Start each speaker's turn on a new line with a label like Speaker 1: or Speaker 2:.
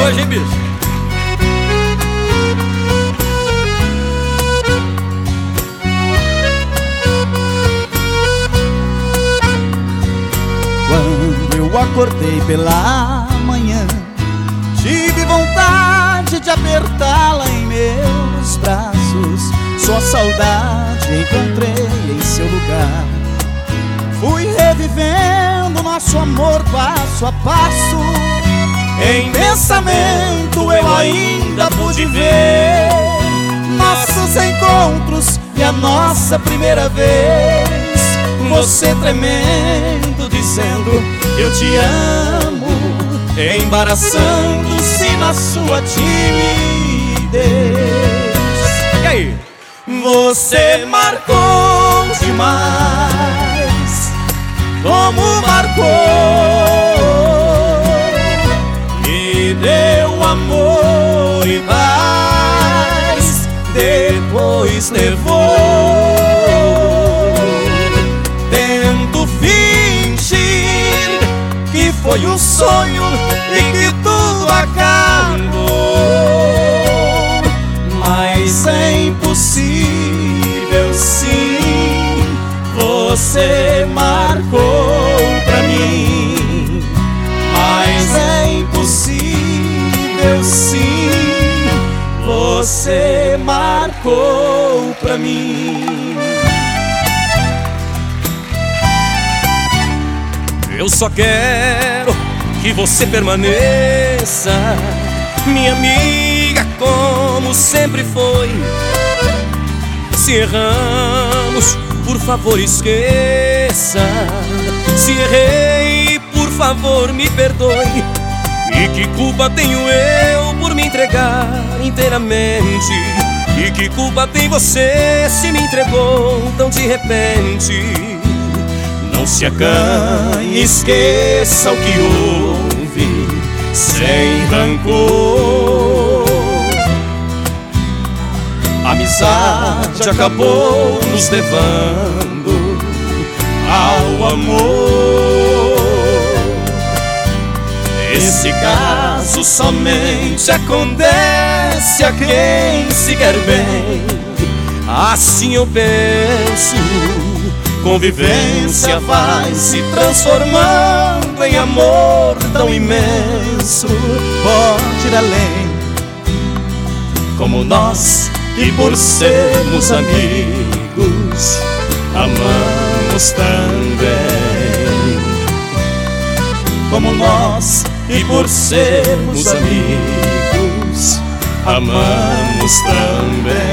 Speaker 1: hoje, hein, bicho?
Speaker 2: Quando eu acordei pela manhã, tive vontade de apertá-la em meus braços. Sua saudade encontrei em seu lugar. Fui revivendo nosso amor passo a passo. Em pensamento eu ainda pude ver nossos encontros e a nossa primeira vez. Você tremendo, dizendo eu te amo, embaraçando-se na sua timidez.
Speaker 1: E aí?
Speaker 2: Você marcou demais, como marcou. Me deu amor e paz, depois levou. Tento fingir que foi um sonho e que tudo acabou, mas é impossível sim. Você marcou pra mim, mas é impossível sim. Você marcou pra mim.
Speaker 1: Eu só quero que você permaneça, minha amiga, como sempre foi. Se erramos, por favor esqueça. Se errei, por favor me perdoe. E que culpa tenho eu por me entregar inteiramente? E que culpa tem você se me entregou tão de repente? Não se acanhe, esqueça o que houve, sem rancor. A amizade acabou nos levando ao amor. Esse caso somente acontece a quem se quer bem. Assim eu penso. Convivência vai se transformando em amor tão imenso. Pode ir além, como nós que por sermos amigos amamos também. Como nós que por sermos amigos amamos também.